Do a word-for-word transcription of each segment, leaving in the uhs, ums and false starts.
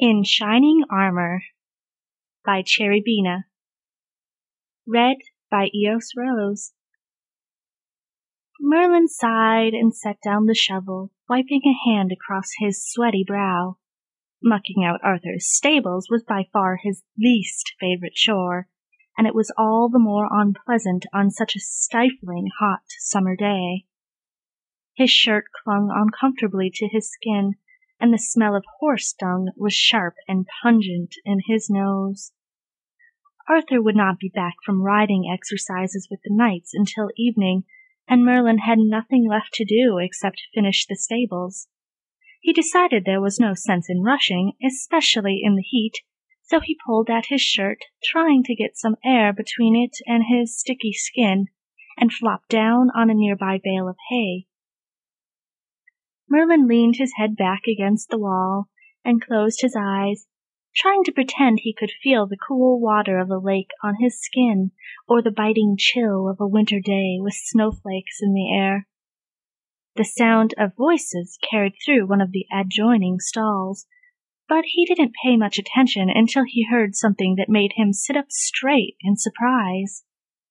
In Shining Armor by Cherubina. Read by Eos Rose. Merlin sighed and set down the shovel, wiping a hand across his sweaty brow. Mucking out Arthur's stables was by far his least favorite chore, and it was all the more unpleasant on such a stifling hot summer day. His shirt clung uncomfortably to his skin, and the smell of horse dung was sharp and pungent in his nose. Arthur would not be back from riding exercises with the knights until evening, and Merlin had nothing left to do except finish the stables. He decided there was no sense in rushing, especially in the heat, so he pulled at his shirt, trying to get some air between it and his sticky skin, and flopped down on a nearby bale of hay. Merlin leaned his head back against the wall and closed his eyes, trying to pretend he could feel the cool water of the lake on his skin or the biting chill of a winter day with snowflakes in the air. The sound of voices carried through one of the adjoining stalls, but he didn't pay much attention until he heard something that made him sit up straight in surprise.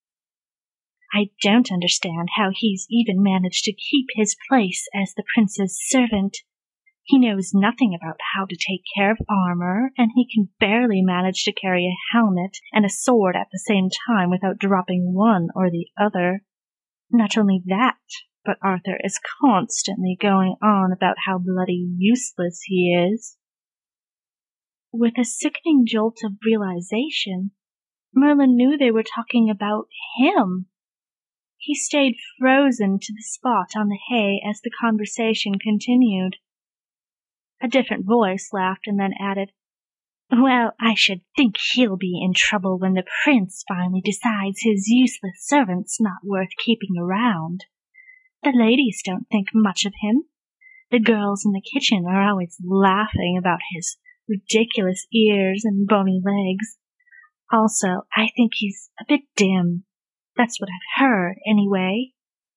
I don't understand how he's even managed to keep his place as the prince's servant. He knows nothing about how to take care of armor, and he can barely manage to carry a helmet and a sword at the same time without dropping one or the other. Not only that, but Arthur is constantly going on about how bloody useless he is. With a sickening jolt of realization, Merlin knew they were talking about him. He stayed frozen to the spot on the hay as the conversation continued. A different voice laughed and then added, "Well, I should think he'll be in trouble when the prince finally decides his useless servant's not worth keeping around. The ladies don't think much of him. The girls in the kitchen are always laughing about his ridiculous ears and bony legs. Also, I think he's a bit dim. That's what I've heard, anyway."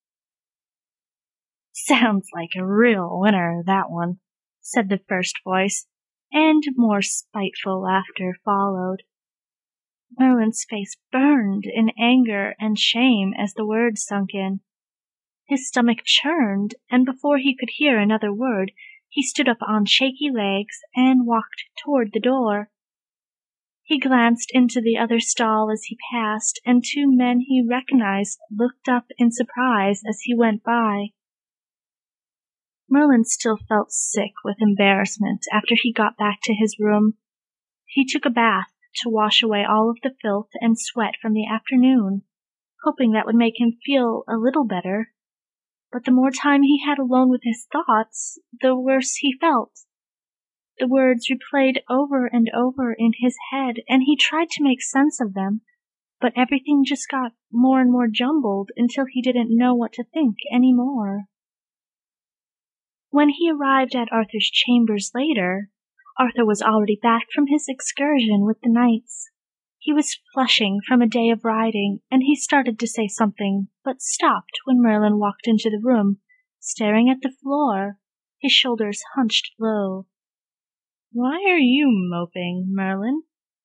"Sounds like a real winner, that one," said the first voice, and more spiteful laughter followed. Merlin's face burned in anger and shame as the words sunk in. His stomach churned, and before he could hear another word, he stood up on shaky legs and walked toward the door. He glanced into the other stall as he passed, and two men he recognized looked up in surprise as he went by. Merlin still felt sick with embarrassment after he got back to his room. He took a bath to wash away all of the filth and sweat from the afternoon, hoping that would make him feel a little better. But the more time he had alone with his thoughts, the worse he felt. The words replayed over and over in his head, and he tried to make sense of them, but everything just got more and more jumbled until he didn't know what to think anymore. When he arrived at Arthur's chambers later, Arthur was already back from his excursion with the knights. He was flushing from a day of riding, and he started to say something, but stopped when Merlin walked into the room, staring at the floor, his shoulders hunched low. "Why are you moping, Merlin?"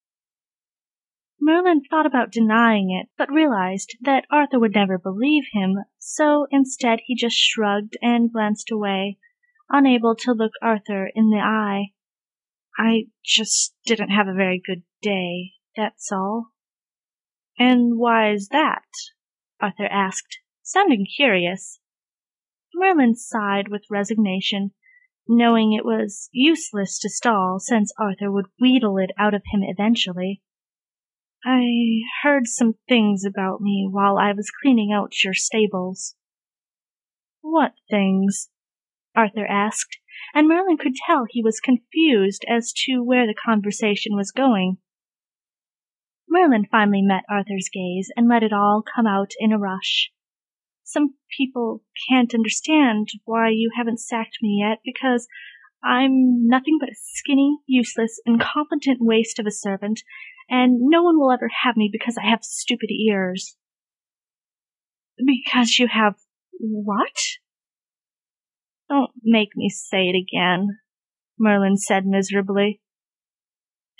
Merlin thought about denying it, but realized that Arthur would never believe him, so instead he just shrugged and glanced away, unable to look Arthur in the eye. "I just didn't have a very good day, that's all." "And why is that?" Arthur asked, sounding curious. Merlin sighed with resignation, knowing it was useless to stall since Arthur would wheedle it out of him eventually. "I heard some things about me while I was cleaning out your stables." "What things?" Arthur asked, and Merlin could tell he was confused as to where the conversation was going. Merlin finally met Arthur's gaze and let it all come out in a rush. "Some people can't understand why you haven't sacked me yet, because I'm nothing but a skinny, useless, incompetent waste of a servant, and no one will ever have me because I have stupid ears." "Because you have what?" "Don't make me say it again," Merlin said miserably.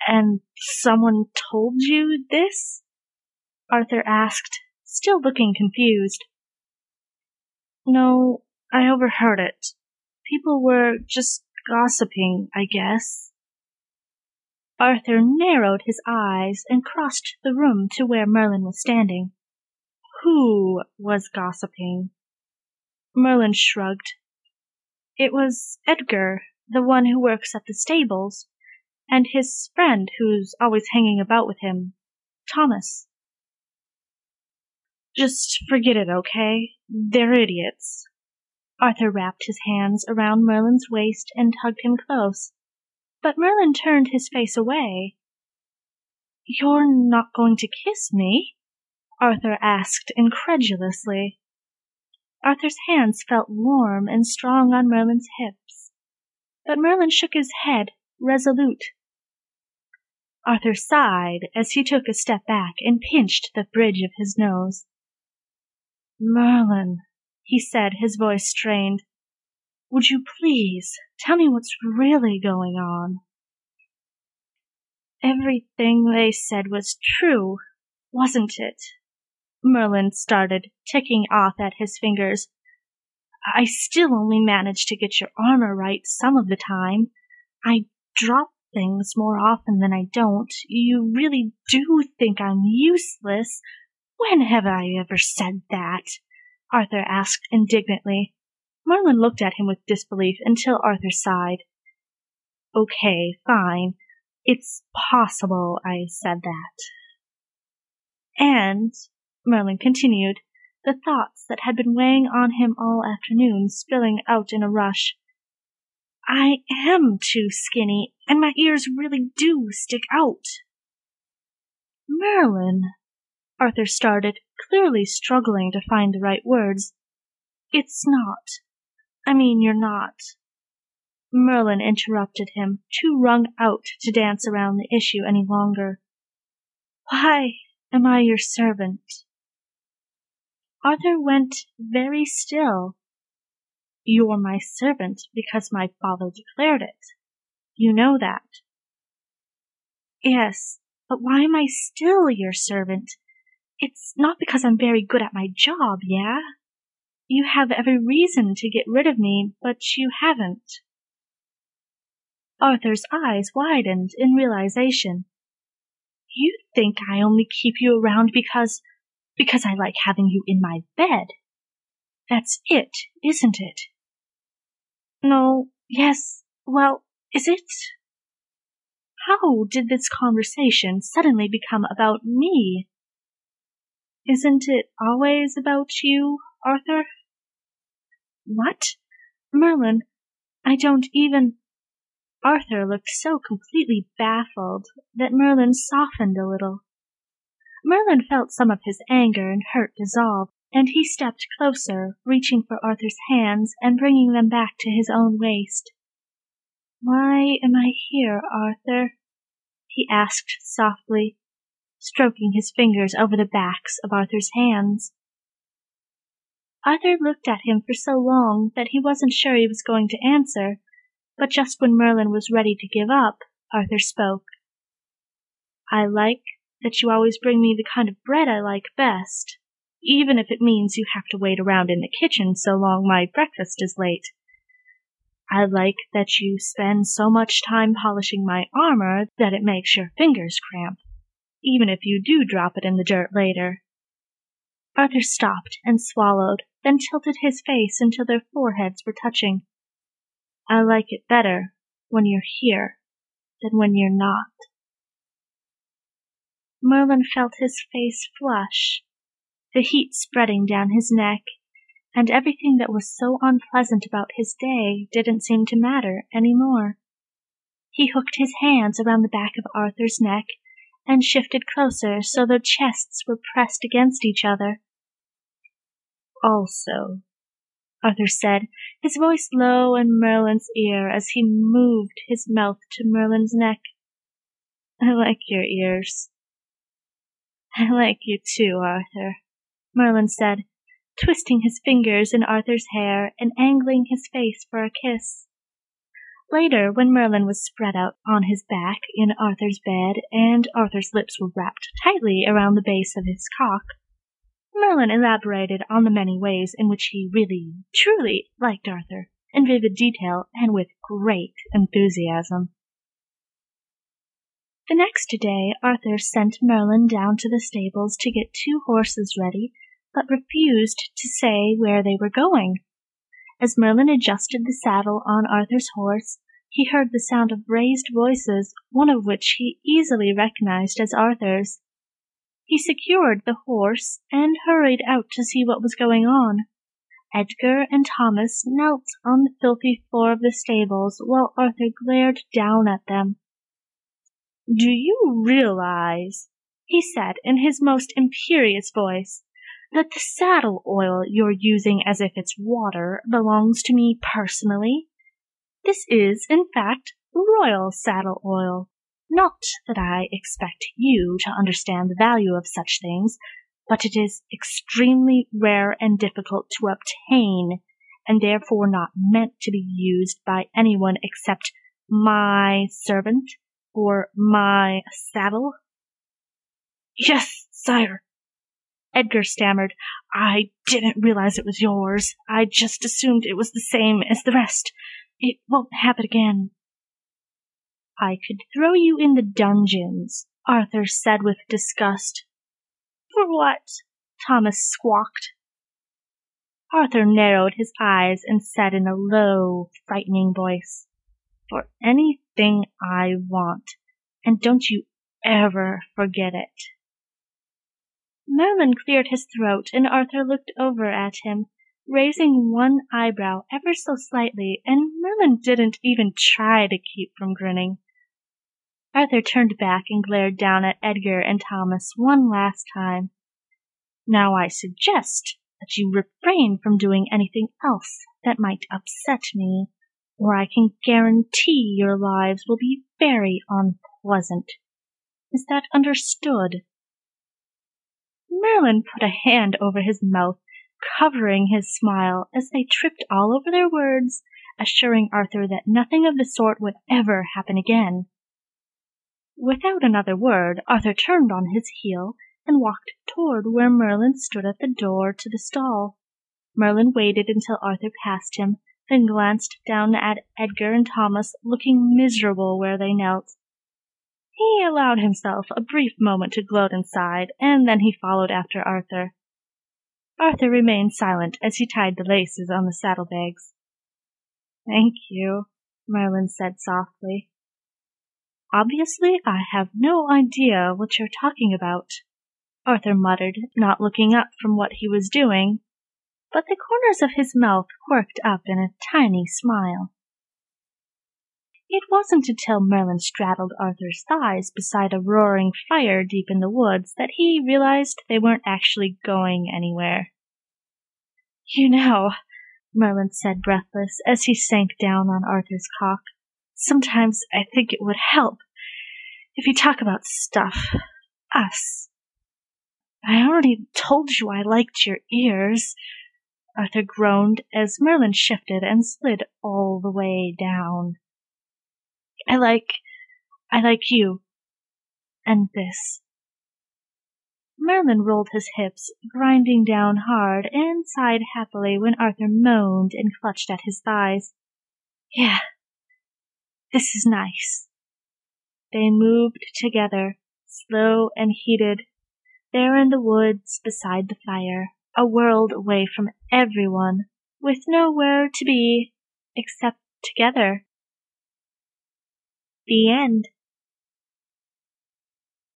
And someone told you this? Arthur asked, still looking confused. No, I overheard it. People were just gossiping, I guess. Arthur narrowed his eyes and crossed the room to where Merlin was standing. Who was gossiping? Merlin shrugged. It was Edgar, the one who works at the stables, and his friend who's always hanging about with him, Thomas. Just forget it, okay? They're idiots. Arthur wrapped his hands around Merlin's waist and hugged him close, but Merlin turned his face away. You're not going to kiss me? Arthur asked incredulously. Arthur's hands felt warm and strong on Merlin's hips, but Merlin shook his head, resolute. Arthur sighed as he took a step back and pinched the bridge of his nose. Merlin, he said, his voice strained, would you please tell me what's really going on? Everything they said was true, wasn't it? Merlin started, ticking off at his fingers. I still only manage to get your armor right some of the time. I drop things more often than I don't. You really do think I'm useless. When have I ever said that? Arthur asked indignantly. Merlin looked at him with disbelief until Arthur sighed. Okay, fine. It's possible I said that. And, Merlin continued, the thoughts that had been weighing on him all afternoon spilling out in a rush. I am too skinny, and my ears really do stick out. Merlin, Arthur started, clearly struggling to find the right words. It's not. I mean, you're not. Merlin interrupted him, too wrung out to dance around the issue any longer. Why am I your servant? Arthur went very still. You're my servant because my father declared it. You know that. Yes, but why am I still your servant? It's not because I'm very good at my job, yeah? You have every reason to get rid of me, but you haven't. Arthur's eyes widened in realization. You think I only keep you around because, because I like having you in my bed. That's it, isn't it? No, yes, well, is it? How did this conversation suddenly become about me? Isn't it always about you, Arthur? What? Merlin, I don't even... Arthur looked so completely baffled that Merlin softened a little. Merlin felt some of his anger and hurt dissolve, and he stepped closer, reaching for Arthur's hands and bringing them back to his own waist. Why am I here, Arthur? He asked softly, stroking his fingers over the backs of Arthur's hands. Arthur looked at him for so long that he wasn't sure he was going to answer, but just when Merlin was ready to give up, Arthur spoke. I like that you always bring me the kind of bread I like best, even if it means you have to wait around in the kitchen so long my breakfast is late. I like that you spend so much time polishing my armor that it makes your fingers cramp, even if you do drop it in the dirt later. Arthur stopped and swallowed, then tilted his face until their foreheads were touching. I like it better when you're here than when you're not. Merlin felt his face flush, the heat spreading down his neck, and everything that was so unpleasant about his day didn't seem to matter any more. He hooked his hands around the back of Arthur's neck and shifted closer so their chests were pressed against each other. Also, Arthur said, his voice low in Merlin's ear as he moved his mouth to Merlin's neck. I like your ears. I like you too, Arthur, Merlin said, twisting his fingers in Arthur's hair and angling his face for a kiss. Later, when Merlin was spread out on his back in Arthur's bed, and Arthur's lips were wrapped tightly around the base of his cock, Merlin elaborated on the many ways in which he really, truly liked Arthur, in vivid detail and with great enthusiasm. The next day Arthur sent Merlin down to the stables to get two horses ready, but refused to say where they were going. As Merlin adjusted the saddle on Arthur's horse, he heard the sound of raised voices, one of which he easily recognized as Arthur's. He secured the horse and hurried out to see what was going on. Edgar and Thomas knelt on the filthy floor of the stables while Arthur glared down at them. "Do you realize," he said in his most imperious voice, "that the saddle oil you're using as if it's water belongs to me personally? This is, in fact, royal saddle oil. Not that I expect you to understand the value of such things, but it is extremely rare and difficult to obtain, and therefore not meant to be used by anyone except my servant or my saddle." "Yes, sire," Edgar stammered. "I didn't realize it was yours. I just assumed it was the same as the rest. It won't happen again." "I could throw you in the dungeons," Arthur said with disgust. "For what?" Thomas squawked. Arthur narrowed his eyes and said in a low, frightening voice, "For anything I want, and don't you ever forget it." Merlin cleared his throat, and Arthur looked over at him, raising one eyebrow ever so slightly, and Merlin didn't even try to keep from grinning. Arthur turned back and glared down at Edgar and Thomas one last time. "Now I suggest that you refrain from doing anything else that might upset me, or I can guarantee your lives will be very unpleasant. Is that understood?" Merlin put a hand over his mouth, covering his smile as they tripped all over their words, assuring Arthur that nothing of the sort would ever happen again. Without another word, Arthur turned on his heel and walked toward where Merlin stood at the door to the stall. Merlin waited until Arthur passed him, then glanced down at Edgar and Thomas, looking miserable where they knelt. He allowed himself a brief moment to gloat inside, and then he followed after Arthur. Arthur remained silent as he tied the laces on the saddlebags. "Thank you," Merlin said softly. "Obviously I have no idea what you're talking about," Arthur muttered, not looking up from what he was doing, but the corners of his mouth quirked up in a tiny smile. It wasn't until Merlin straddled Arthur's thighs beside a roaring fire deep in the woods that he realized they weren't actually going anywhere. "You know," Merlin said breathless as he sank down on Arthur's cock, "sometimes I think it would help if you talk about stuff. Us. I already told you I liked your ears," Arthur groaned as Merlin shifted and slid all the way down. I like, I like you. And this." Merlin rolled his hips, grinding down hard, and sighed happily when Arthur moaned and clutched at his thighs. "Yeah, this is nice." They moved together, slow and heated, there in the woods beside the fire, a world away from everyone, with nowhere to be except together. The end.